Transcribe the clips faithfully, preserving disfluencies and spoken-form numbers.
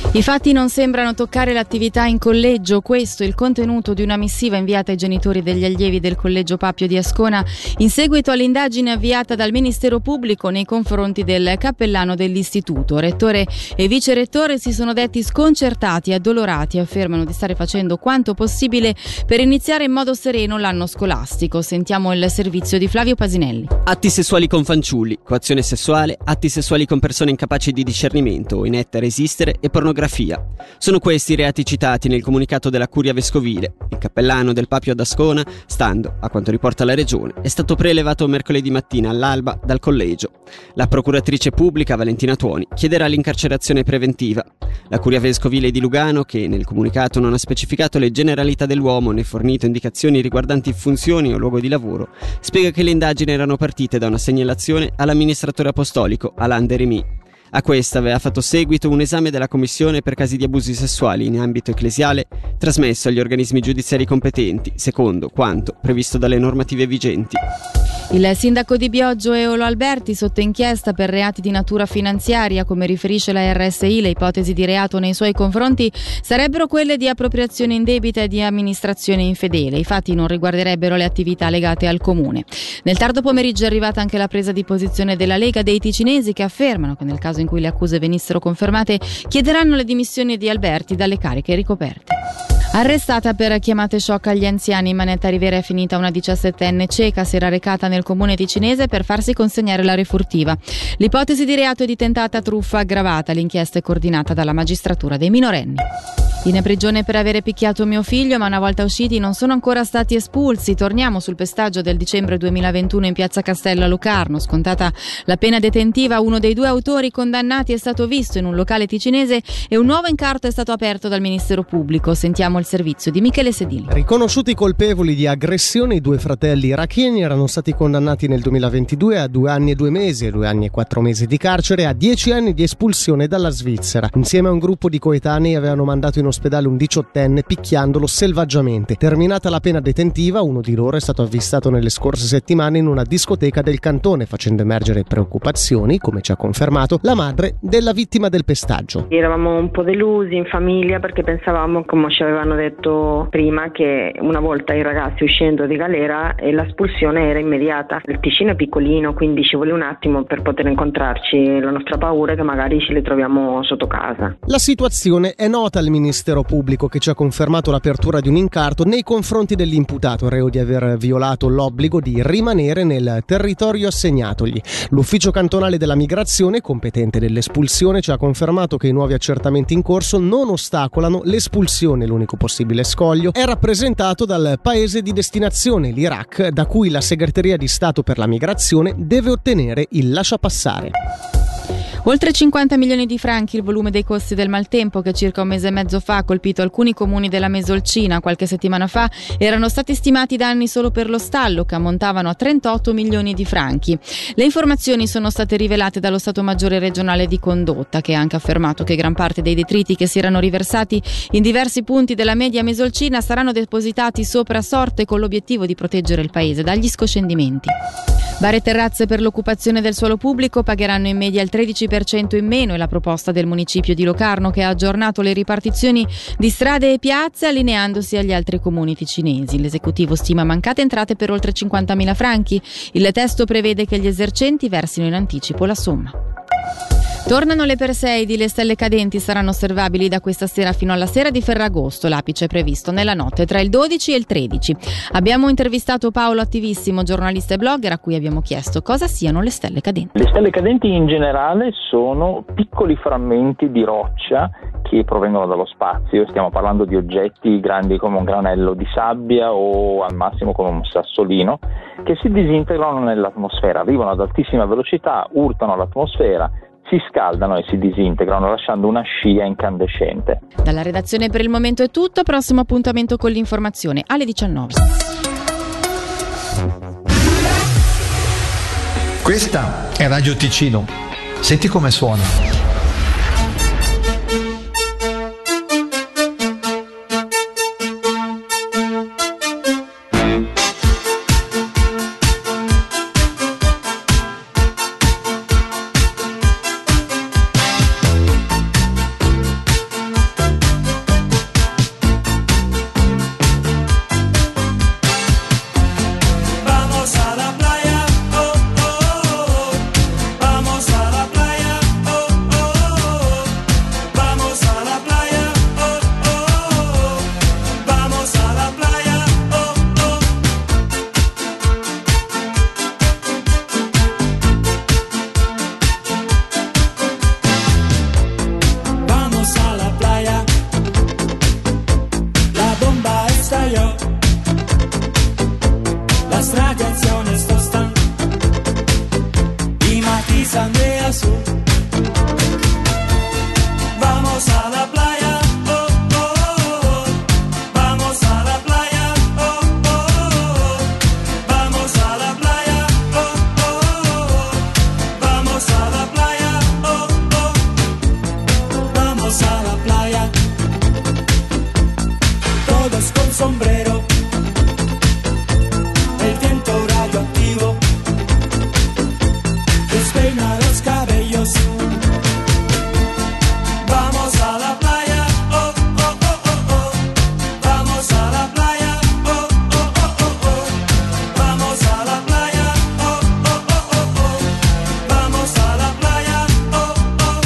I fatti non sembrano toccare l'attività in collegio, questo è il contenuto di una missiva inviata ai genitori degli allievi del collegio Papio di Ascona in seguito all'indagine avviata dal Ministero Pubblico nei confronti del cappellano dell'istituto. Rettore e vicerettore si sono detti sconcertati e addolorati e affermano di stare facendo quanto possibile per iniziare in modo sereno l'anno scolastico. Sentiamo il servizio di Flavio Pasinelli. Atti sessuali con fanciulli, coazione sessuale, atti sessuali con persone incapaci di discernimento o inette a resistere e pornografia. Sono questi i reati citati nel comunicato della Curia Vescovile. Il cappellano del Papio ad Ascona, stando a quanto riporta la Regione, è stato prelevato mercoledì mattina all'alba dal collegio. La procuratrice pubblica Valentina Tuoni chiederà l'incarcerazione preventiva. La Curia Vescovile di Lugano, che nel comunicato non ha specificato le generalità dell'uomo né fornito indicazioni riguardanti funzioni o luogo di lavoro, spiega che le indagini erano partite da una segnalazione all'amministratore apostolico Alain Deremy. A questa aveva fatto seguito un esame della Commissione per casi di abusi sessuali in ambito ecclesiale trasmesso agli organismi giudiziari competenti, secondo quanto previsto dalle normative vigenti. Il sindaco di Bioggio Eolo Alberti sotto inchiesta per reati di natura finanziaria, come riferisce la R S I, le ipotesi di reato nei suoi confronti sarebbero quelle di appropriazione indebita e di amministrazione infedele. I fatti non riguarderebbero le attività legate al comune. Nel tardo pomeriggio è arrivata anche la presa di posizione della Lega dei Ticinesi, che affermano che nel caso in cui le accuse venissero confermate chiederanno le dimissioni di Alberti dalle cariche ricoperte. Arrestata per chiamate shock agli anziani in Manetta Rivera è finita una diciassettenne ceca, si era recata nel comune ticinese per farsi consegnare la refurtiva. L'ipotesi di reato è di tentata truffa aggravata, l'inchiesta è coordinata dalla magistratura dei minorenni. In prigione per avere picchiato mio figlio, ma una volta usciti non sono ancora stati espulsi. Torniamo sul pestaggio del dicembre duemilaventuno in piazza Castello a Locarno. Scontata la pena detentiva, uno dei due autori condannati è stato visto in un locale ticinese e un nuovo incarto è stato aperto dal Ministero Pubblico. Sentiamo il servizio di Michele Sedili. Riconosciuti colpevoli di aggressione, i due fratelli iracheni erano stati condannati nel duemilaventidue a due anni e due mesi e due anni e quattro mesi di carcere e a dieci anni di espulsione dalla Svizzera. Insieme a un gruppo di coetanei avevano mandato in ospedale un diciottenne picchiandolo selvaggiamente. Terminata la pena detentiva, uno di loro è stato avvistato nelle scorse settimane in una discoteca del cantone, facendo emergere preoccupazioni, come ci ha confermato la madre della vittima del pestaggio. Eravamo un po' delusi in famiglia perché pensavamo, come ci avevano detto prima, che una volta i ragazzi uscendo di galera e l'espulsione era immediata. Il Ticino è piccolino, quindi ci vuole un attimo per poter incontrarci. La nostra paura è che magari ci li troviamo sotto casa. La situazione è nota al Ministero Pubblico, che ci ha confermato l'apertura di un incarto nei confronti dell'imputato reo di aver violato l'obbligo di rimanere nel territorio assegnatogli. L'ufficio cantonale della migrazione, competente dell'espulsione, ci ha confermato che i nuovi accertamenti in corso non ostacolano l'espulsione. L'unico possibile scoglio è rappresentato dal paese di destinazione, l'Iraq, da cui la Segreteria di Stato per la Migrazione deve ottenere il lasciapassare. Oltre cinquanta milioni di franchi il volume dei costi del maltempo che circa un mese e mezzo fa ha colpito alcuni comuni della Mesolcina. Qualche settimana fa erano stati stimati danni solo per lo stallo, che ammontavano a trentotto milioni di franchi. Le informazioni sono state rivelate dallo Stato Maggiore regionale di Condotta, che ha anche affermato che gran parte dei detriti che si erano riversati in diversi punti della media Mesolcina saranno depositati sopra sorte con l'obiettivo di proteggere il paese dagli scoscendimenti. Bar e terrazze per l'occupazione del suolo pubblico pagheranno in media il tredici per cento in meno, è la proposta del municipio di Locarno, che ha aggiornato le ripartizioni di strade e piazze allineandosi agli altri comuni ticinesi. L'esecutivo stima mancate entrate per oltre cinquantamila franchi. Il testo prevede che gli esercenti versino in anticipo la somma. Tornano le Perseidi, le stelle cadenti saranno osservabili da questa sera fino alla sera di Ferragosto, l'apice è previsto nella notte tra il dodici e il tredici. Abbiamo intervistato Paolo Attivissimo, giornalista e blogger, a cui abbiamo chiesto cosa siano le stelle cadenti. Le stelle cadenti in generale sono piccoli frammenti di roccia che provengono dallo spazio, stiamo parlando di oggetti grandi come un granello di sabbia o al massimo come un sassolino, che si disintegrano nell'atmosfera, arrivano ad altissima velocità, urtano l'atmosfera, si scaldano e si disintegrano lasciando una scia incandescente. Dalla redazione per il momento è tutto, prossimo appuntamento con l'informazione alle diciannove. Questa è Radio Ticino, senti come suona. azul. Vamos a la playa, oh, oh, oh. Vamos a la playa, oh, oh, oh. Vamos a la playa, oh, oh, oh. Vamos a la playa, oh, oh. Vamos a la playa. Todos con sombrero. El viento radioactivo despeina los cabellos. Vamos a la playa, oh, oh, oh, oh, oh. Vamos a la playa, oh, oh, oh, oh, oh. Vamos a la playa, oh, oh, oh, oh, oh. Vamos a la playa, oh, oh.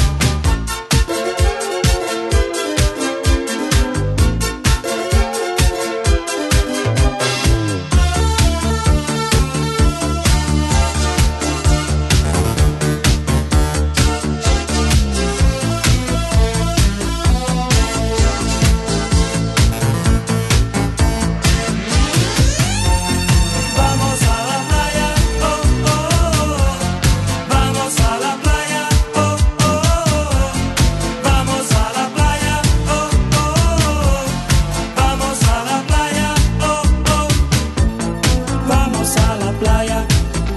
Vamos a la playa, oh, oh, oh. Vamos a la playa, oh, oh, oh. Vamos a la playa, oh, oh. Vamos a la playa, oh, oh. Vamos a la playa.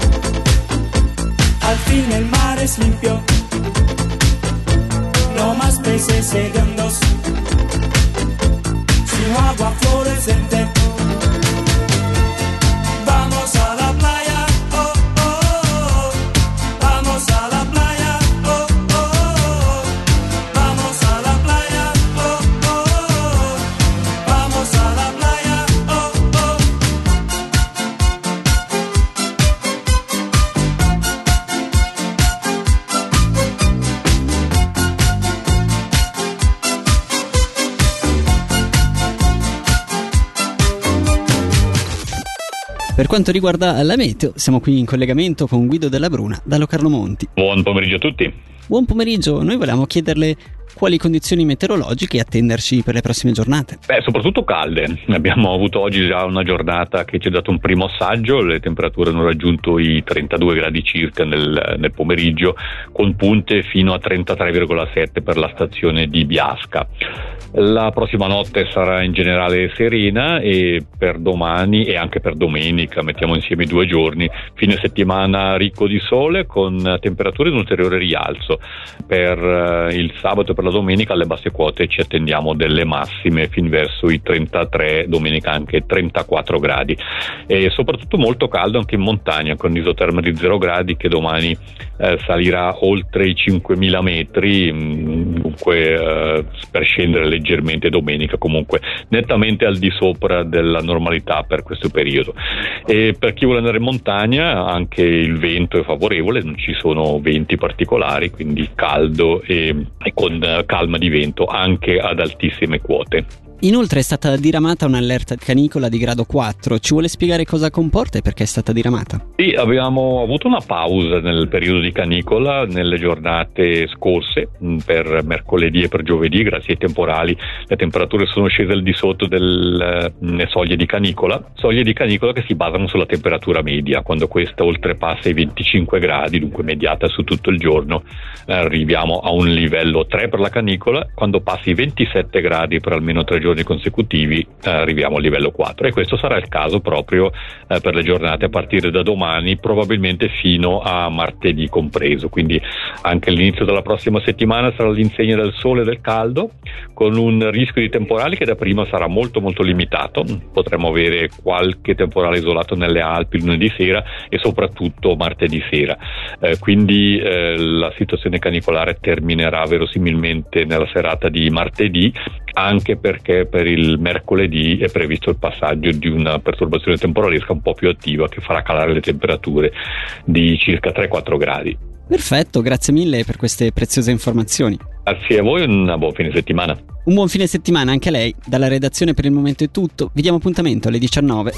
Al fin el mar es limpio. No más peces hediondos, sino agua fluorescente. Vamos a la playa, oh, oh, oh. Vamos a la playa, oh, oh, oh. Vamos a la playa, oh, oh, oh. Vamos a la playa, oh, oh. Per quanto riguarda la meteo, siamo qui in collegamento con Guido Della Bruna da Locarno Monti. Buon pomeriggio a tutti. Buon pomeriggio, noi volevamo chiederle quali condizioni meteorologiche attenderci per le prossime giornate. Beh, soprattutto calde. Abbiamo avuto oggi già una giornata che ci ha dato un primo assaggio, le temperature hanno raggiunto i trentadue gradi circa nel, nel pomeriggio, con punte fino a trentatré virgola sette per la stazione di Biasca. La prossima notte sarà in generale serena e per domani e anche per domenica, mettiamo insieme i due giorni, fine settimana ricco di sole con temperature in ulteriore rialzo. Per uh, il sabato e per la domenica alle basse quote ci attendiamo delle massime fin verso i trentatré, domenica anche trentaquattro gradi, e soprattutto molto caldo anche in montagna con isoterma di zero gradi che domani eh, salirà oltre i cinquemila metri, mh, dunque eh, per scendere leggermente domenica, comunque nettamente al di sopra della normalità per questo periodo. E per chi vuole andare in montagna anche il vento è favorevole, non ci sono venti particolari, quindi caldo e, e con calma di vento anche ad altissime quote. Inoltre è stata diramata un'allerta canicola di grado quattro, ci vuole spiegare cosa comporta e perché è stata diramata? Sì, abbiamo avuto una pausa nel periodo di canicola nelle giornate scorse, per mercoledì e per giovedì, grazie ai temporali le temperature sono scese al di sotto delle soglie di canicola, soglie di canicola che si basano sulla temperatura media. Quando questa oltrepassa i venticinque gradi, dunque mediata su tutto il giorno, arriviamo a un livello tre per la canicola, quando passi i ventisette gradi per almeno tre giorni giorni consecutivi eh, arriviamo al livello quattro, e questo sarà il caso proprio eh, per le giornate a partire da domani, probabilmente fino a martedì compreso, quindi anche l'inizio della prossima settimana sarà all'insegna del sole e del caldo, con un rischio di temporali che da prima sarà molto molto limitato. Potremo avere qualche temporale isolato nelle Alpi lunedì sera e soprattutto martedì sera, eh, quindi eh, la situazione canicolare terminerà verosimilmente nella serata di martedì, anche perché per il mercoledì è previsto il passaggio di una perturbazione temporalesca un po' più attiva che farà calare le temperature di circa tre quattro gradi. Perfetto, grazie mille per queste preziose informazioni. Grazie a voi e un buon fine settimana. Un buon fine settimana anche a lei. Dalla redazione per il momento è tutto, vi diamo appuntamento alle diciannove.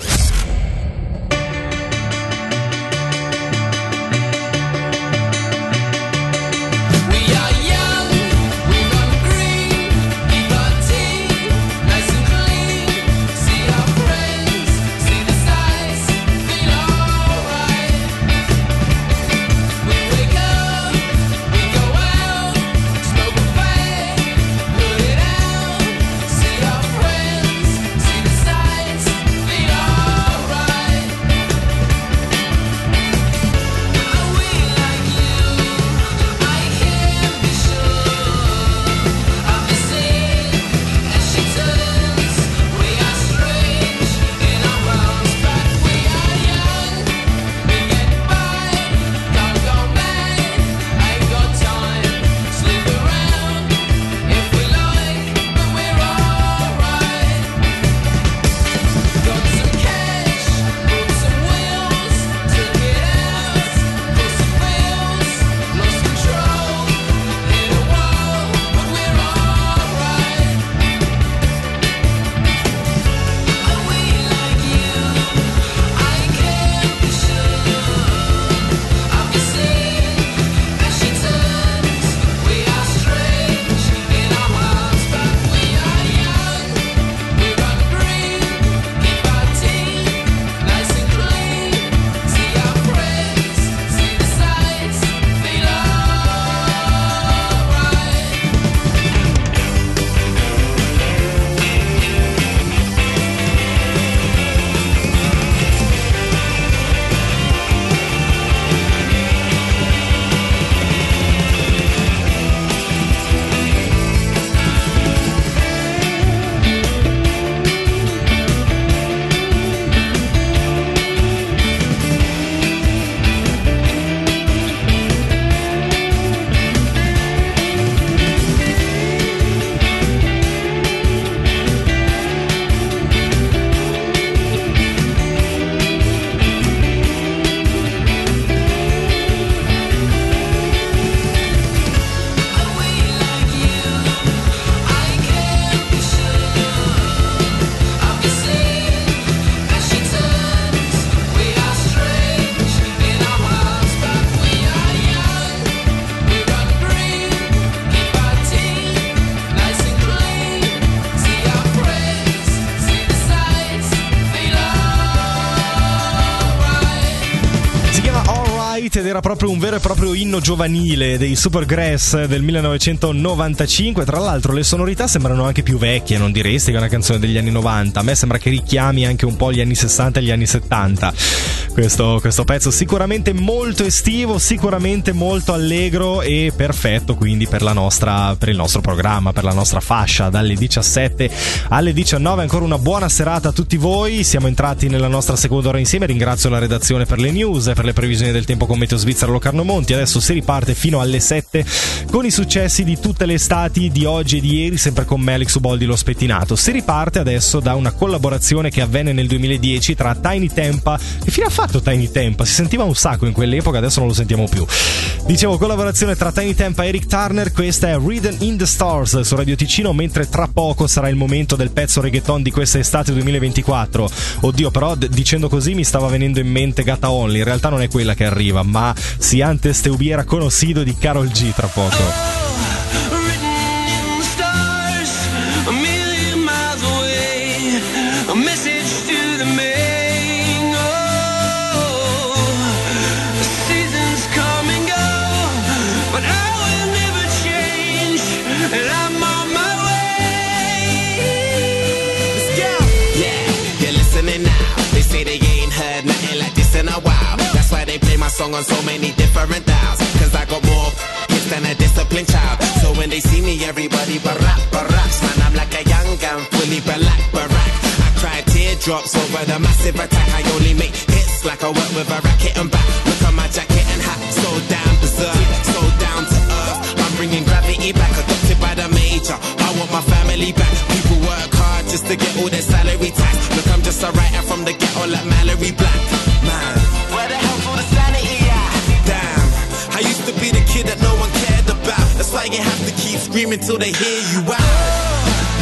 ed era proprio un vero e proprio inno giovanile dei Supergrass del millenovecentonovantacinque. Tra l'altro le sonorità sembrano anche più vecchie, non diresti che è una canzone degli anni novanta? A me sembra che richiami anche un po' gli anni sessanta e gli anni settanta. Questo, questo pezzo sicuramente molto estivo, sicuramente molto allegro e perfetto quindi per la nostra, per il nostro programma, per la nostra fascia dalle diciassette alle diciannove. Ancora una buona serata a tutti voi. Siamo entrati nella nostra seconda ora insieme. Ringrazio la redazione per le news e per le previsioni del tempo con Meteo Svizzera Locarno Monti. Adesso si riparte fino alle sette con i successi di tutte le estati di oggi e di ieri, sempre con me Alex Uboldi lo spettinato. Si riparte adesso da una collaborazione che avvenne nel duemiladieci tra Tiny Tempa. Che fine ha fatto Tiny Tempa? Si sentiva un sacco in quell'epoca, adesso non lo sentiamo più. Dicevo, collaborazione tra Tiny Tempa e Eric Turner. Questa è Rhythm in the Stars su Radio Ticino, mentre tra poco sarà il momento del pezzo reggaeton di questa estate duemilaventiquattro. Oddio, però d- dicendo così mi stava venendo in mente Gata Only. In realtà non è quella che arriva, ma Si antes te hubiera conocido di Karol G tra poco. Song on so many different dials, cause I got more hits than a disciplined child. So when they see me, everybody barack, baracks. Man, I'm like a young gun, fully black, barack. I cry teardrops over the massive attack. I only make hits like I work with a racket and back. Look at my jacket and hat, so down berserk, so down to earth. I'm bringing gravity back, adopted by the major. I want my family back. People work hard just to get all their salary tax. Look, I'm just a writer from the ghetto like Mallory Black. Man, where the hell's all the sanity at? Damn, I used to be the kid that no one cared about. That's why you have to keep screaming till they hear you out.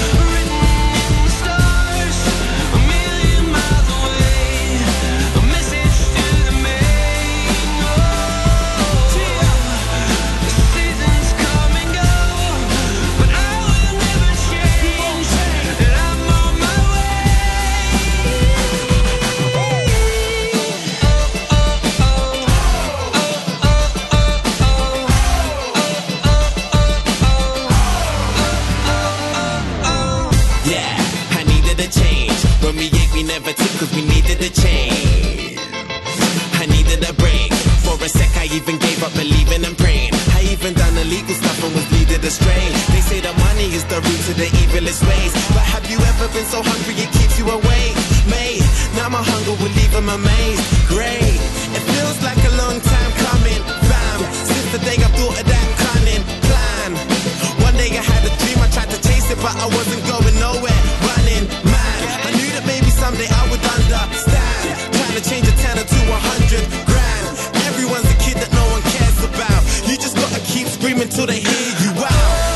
Cause we needed a change. I needed a break. For a sec I even gave up believing and praying. I even done illegal stuff and was needed astray. They say that money is the root to the evilest ways. But have you ever been so hungry it keeps you awake? Mate, now my hunger will leave them amazed. Great, it feels like a long time coming. Bam, since the day I thought of that cunning plan. One day I had a dream, I tried to chase it but I wasn't going nowhere. Running, man, I knew that maybe someday I would understand. Trying to change a tenner to a hundred grand. Everyone's a kid that no one cares about. You just gotta keep screaming till they hear you out.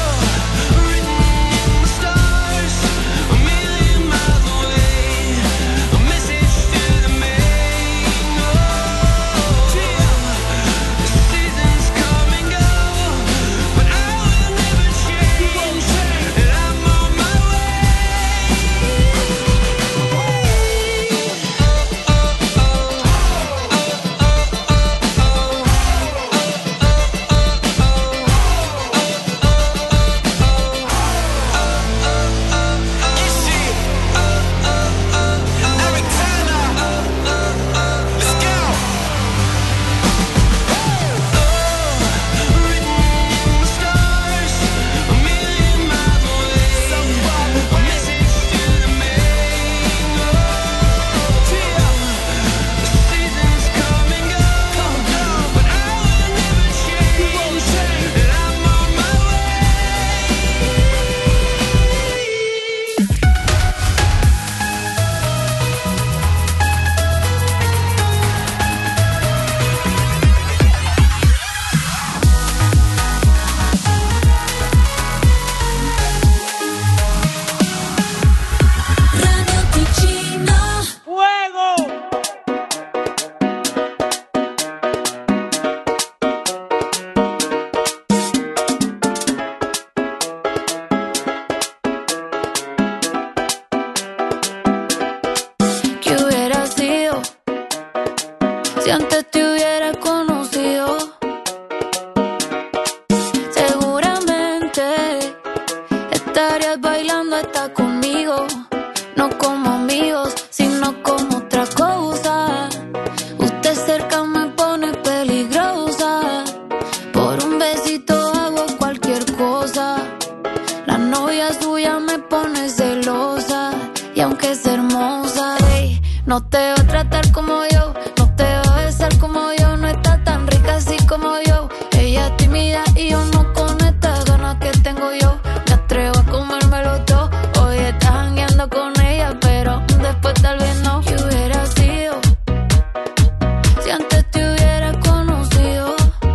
no te va a tratar como yo, no te va a besar como yo, no está tan rica así como yo. Ella es tímida y yo no con estas ganas que tengo yo. Me atrevo a comérmelo todo. Hoy estás jangueando con ella, pero después tal vez no. ¿Qué hubiera sido si antes te hubiera conocido?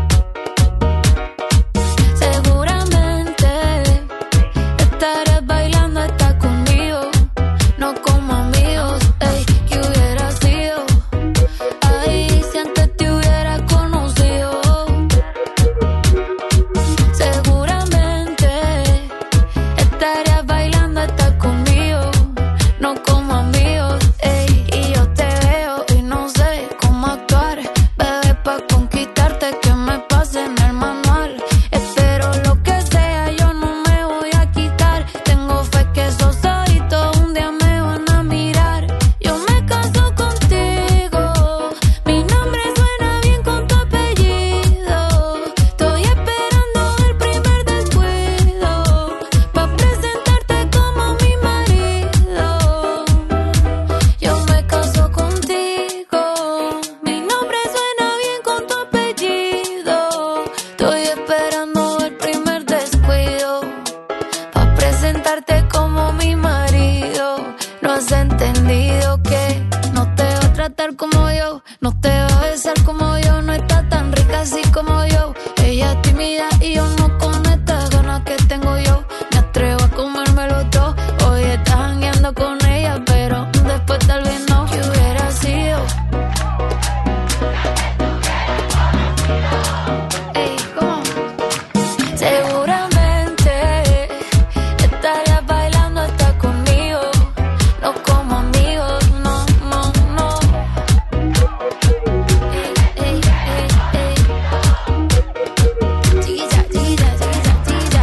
Seguramente estarías bailando hasta conmigo, no como amigos. Ey, ¿qué hubiera sido? Ay, si antes te hubiera conocido. Seguramente estarías bailando hasta conmigo, no como amigos. Ey, y yo te veo y no sé cómo actuar, bebé, pa' conquistarte que me pase en el manual. Espero lo que sea, yo no me voy a quitar. Tengo fe que esos ojitos un día me van a mirar. Yo me caso contigo, mi nombre suena bien con tu apellido. Estoy esperando el primer descuido pa' presentarte como mi marido. Yo me caso contigo, mi nombre suena bien con tu apellido. Estoy esperando el primer descuido pa' presentarte como mi marido. No has entendido que no te va a tratar como yo, no te va a besar como yo, no está tan rica así como yo. Ella es tímida y yo no con estas ganas que tengo yo. Me atrevo a comérmelo todo. Hoy estás jangueando con ella, pero después tal vez no. ¿Qué hubiera sido? Ey, ¿cómo? Seguramente estarías bailando hasta conmigo, no como amigos, no, no, no. Ey, ey, ey, ey. Chiquilla, chiquilla, chiquilla, chiquilla.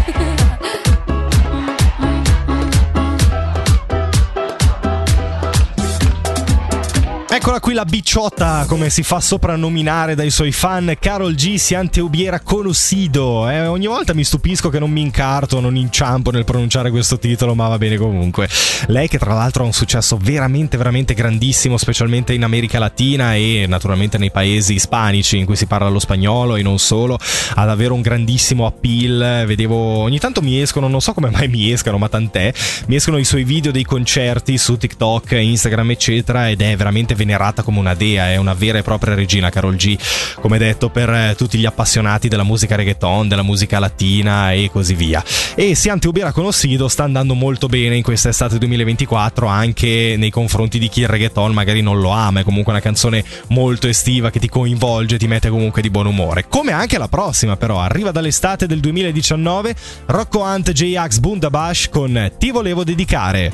Eccola qui la bicciotta, come si fa soprannominare dai suoi fan, Karol G, si ante hubiera conocido. Eh, ogni volta mi stupisco che non mi incarto, non inciampo nel pronunciare questo titolo, ma va bene comunque. Lei che tra l'altro ha un successo veramente veramente grandissimo, specialmente in America Latina e naturalmente nei paesi ispanici in cui si parla lo spagnolo e non solo, ha davvero un grandissimo appeal. Vedevo, ogni tanto mi escono, non so come mai mi escano, ma tant'è, mi escono i suoi video dei concerti su TikTok, Instagram eccetera, ed è veramente venerata come una dea, è una vera e propria regina Karol G, come detto, per tutti gli appassionati della musica reggaeton, della musica latina e così via. E Si ante hubiera conocido sta andando molto bene in questa estate duemilaventiquattro, anche nei confronti di chi il reggaeton magari non lo ama. È comunque una canzone molto estiva che ti coinvolge, ti mette comunque di buon umore, come anche la prossima. Però arriva dall'estate del duemiladiciannove, Rocco Hunt, J-Ax, Bundabash con Ti volevo dedicare.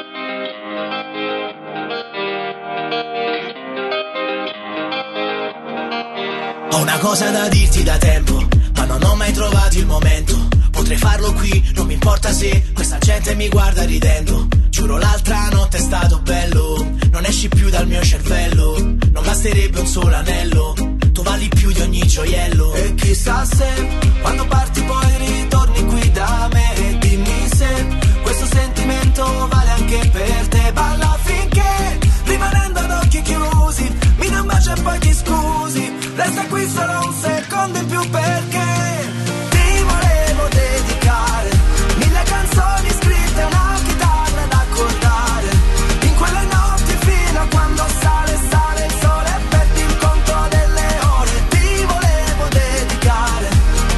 Ho una cosa da dirti da tempo, ma non ho mai trovato il momento. Potrei farlo qui, non mi importa se questa gente mi guarda ridendo. Giuro l'altra notte è stato bello, non esci più dal mio cervello. Non basterebbe un solo anello, tu vali più di ogni gioiello. E chissà se quando parti poi ritorni qui da me. E dimmi se questo sentimento vale anche per te. Balla finché, rimanendo ad occhi chiusi, mi dai un bacio e poi ti scusi. Resta qui solo un secondo in più perché ti volevo dedicare mille canzoni scritte, una chitarra da accordare. In quelle notti fino a quando sale, sale il sole e perdi il conto delle ore. Ti volevo dedicare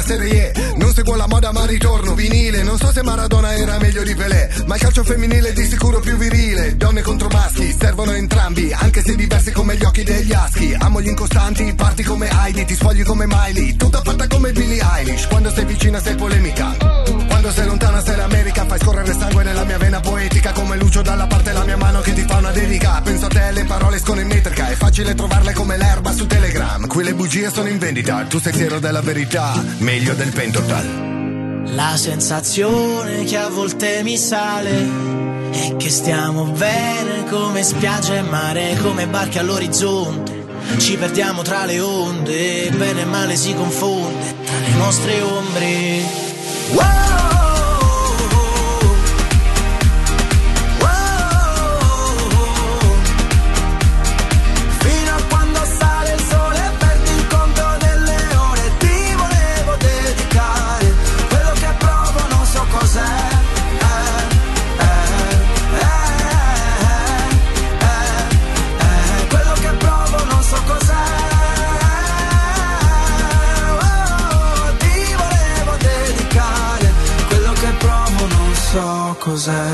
la Serie E. Non seguo la moda ma ritorno vinile. Non so se Maradona era meglio di Pelé, ma il calcio femminile è di sicuro più virile. Donne contro maschi, servono entrambi, anche se diversi come gli occhi degli aschi. Amo gli incostanti, parti come Heidi, ti sfogli come Miley, tutta fatta come Billie Eilish. Quando sei vicina sei polemica, quando sei lontana sei l'America. Fai scorrere sangue nella mia vena poetica, come Lucio dalla parte la mia mano che ti fa una dedica. Penso a te, le parole escono in metrica, è facile trovarle come l'erba su Telegram. Qui le bugie sono in vendita, tu sei fiero della verità, meglio del Pentotal. La sensazione che a volte mi sale è che stiamo bene come spiaggia e mare, come barche all'orizzonte. Ci perdiamo tra le onde, bene e male si confonde tra le nostre ombre. Wow! Cos'è?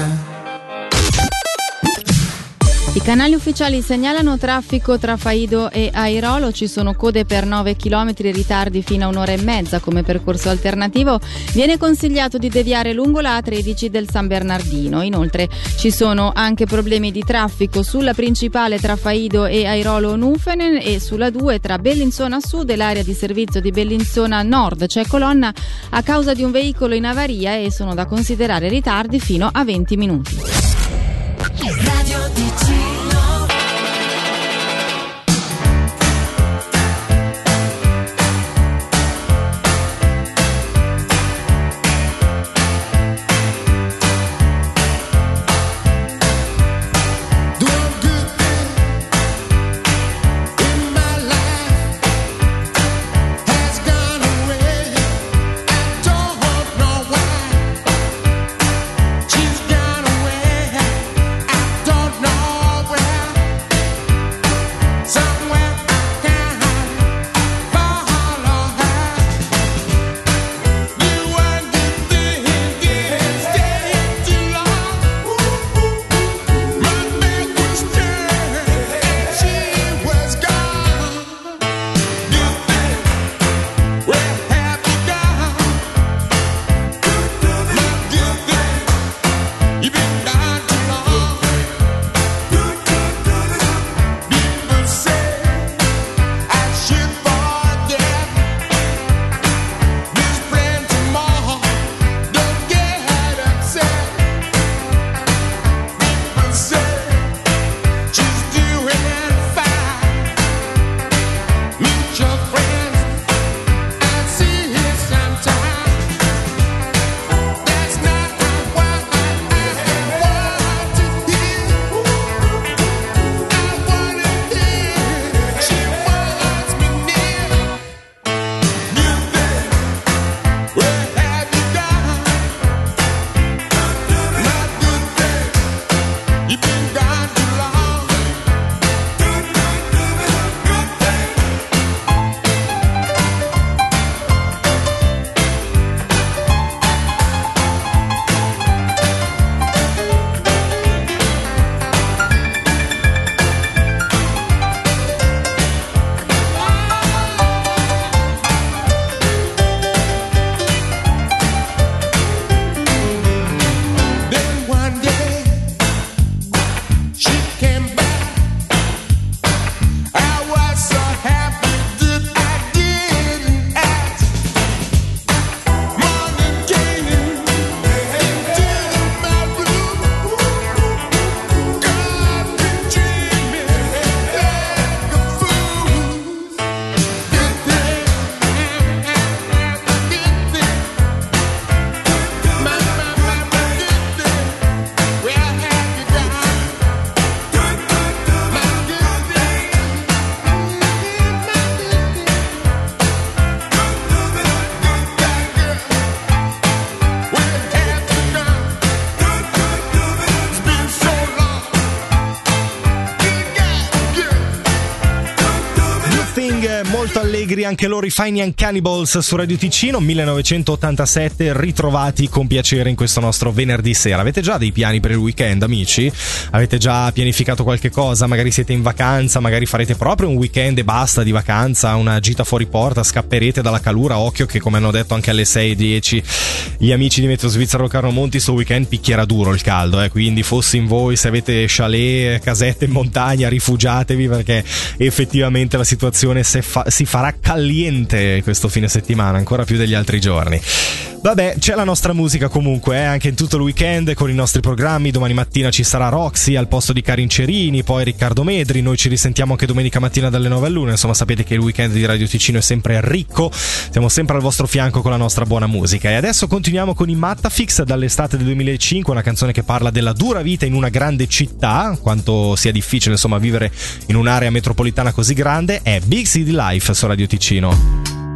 I canali ufficiali segnalano traffico tra Faido e Airolo, ci sono code per nove chilometri e ritardi fino a un'ora e mezza. Come percorso alternativo viene consigliato di deviare lungo la A tredici del San Bernardino. Inoltre ci sono anche problemi di traffico sulla principale tra Faido e Airolo Nufenen e sulla due tra Bellinzona Sud e l'area di servizio di Bellinzona Nord. C'è colonna a causa di un veicolo in avaria e sono da considerare ritardi fino a venti minuti. Radio Ticino. She's gone away. molto allegri anche loro, i Fine Young Cannibals su Radio Ticino, millenovecentottantasette, ritrovati con piacere in questo nostro venerdì sera. Avete già dei piani per il weekend, amici? Avete già pianificato qualche cosa? Magari siete in vacanza, magari farete proprio un weekend e basta di vacanza, una gita fuori porta, scapperete dalla calura. Occhio che, come hanno detto anche alle sei e dieci gli amici di Meteo Svizzero Carlo Monti, sto weekend picchierà duro il caldo, eh? Quindi fossi in voi, se avete chalet, casette in montagna, rifugiatevi, perché effettivamente la situazione si, fa- si farà caliente questo fine settimana, ancora più degli altri giorni. Vabbè, c'è la nostra musica comunque, eh, anche in tutto il weekend con i nostri programmi. Domani mattina ci sarà Roxy al posto di Karin Cerini, poi Riccardo Medri. Noi ci risentiamo anche domenica mattina dalle nove all'una. Insomma, sapete che il weekend di Radio Ticino è sempre ricco, siamo sempre al vostro fianco con la nostra buona musica. E adesso continuiamo con i Mattafix dall'estate del duemilacinque, una canzone che parla della dura vita in una grande città, quanto sia difficile insomma vivere in un'area metropolitana così grande. È Big City Life su Radio Ticino.